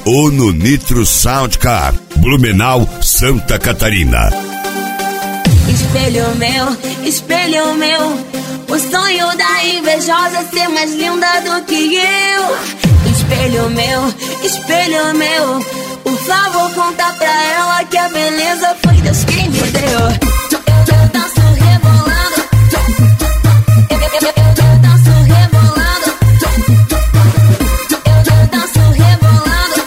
ou no Nitro Soundcar, Blumenau, Santa Catarina. Espelho meu, o sonho da invejosa é ser mais linda do que eu. Espelho meu, por favor conta pra ela que a beleza foi Deus quem me deu. Eu danço rebolando, eu danço rebolando, eu danço rebolando,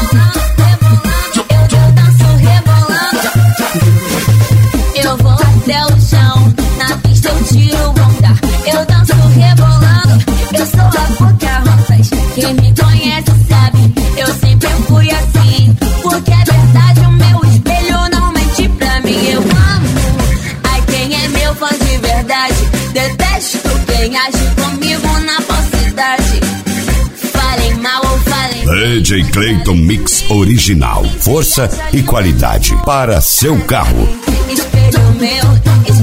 eu danço rebolando. Eu vou até o chão, na pista eu tiro onda. Eu danço rebolando, eu sou a Pocahontas. Quem me conhece sabe, eu sempre fui assim. Porque é verdade, o meu espelho não mente pra mim. Eu amo, ai quem é meu fã de verdade. Detesto quem age comigo na falsidade. Falem mal ou falem bem. DJ Clayton Mix Original, força e qualidade para seu carro. Espelho meu, o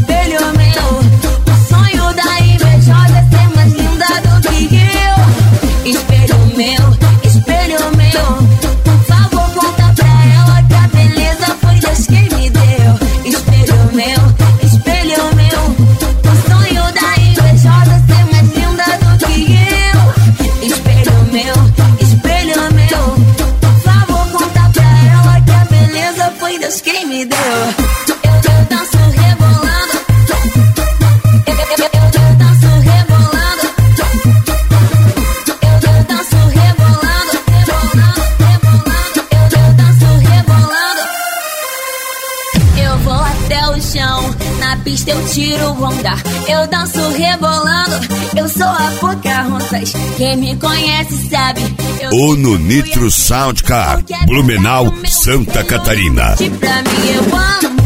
sonho da invejosa é ser mais linda do que eu. Espelho meu, por favor conta pra ela que a beleza foi Deus quem me deu. Espelho meu, o sonho da invejosa é ser mais linda do que eu. Espelho meu, por favor conta pra ela que a beleza foi Deus quem me deu. Eu danço rebolando, eu danço rebolando, eu danço rebolando, eu danço rebolando. Eu vou até o chão, na pista eu tiro onda. Eu danço rebolando, eu sou a Pocahontas. Quem me conhece sabe. Ou no Nitro Soundcar, Blumenau, Santa Catarina. Pra mim eu amo.